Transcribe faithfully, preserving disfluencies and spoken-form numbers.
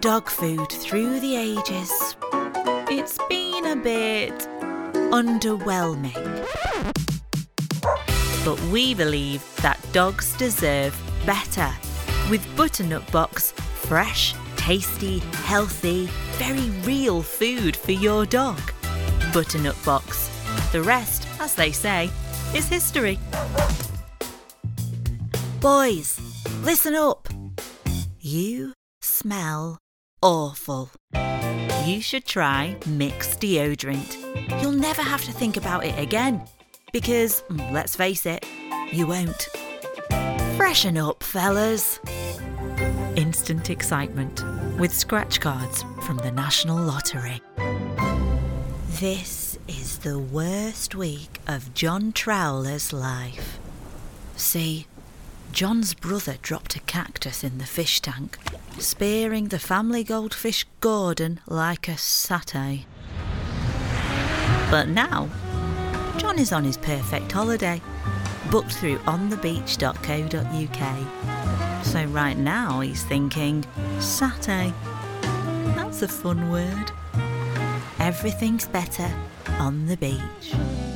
dog food through the ages, it's been a bit underwhelming. But we believe that dogs deserve better. With Butternut Box, fresh, tasty, healthy, very real food for your dog. Butternut Box. The rest, as they say, is history. Boys, listen up. You smell awful. You should try Mix deodorant. You'll never have to think about it again. Because, let's face it, you won't. Freshen up, fellas. Instant excitement with scratch cards from the National Lottery. This is the worst week of John Trowler's life. See, John's brother dropped a cactus in the fish tank, spearing the family goldfish Gordon like a satay. But now, John is on his perfect holiday, booked through on the beach dot co dot uk. So right now he's thinking, satay, that's a fun word. Everything's better on the beach.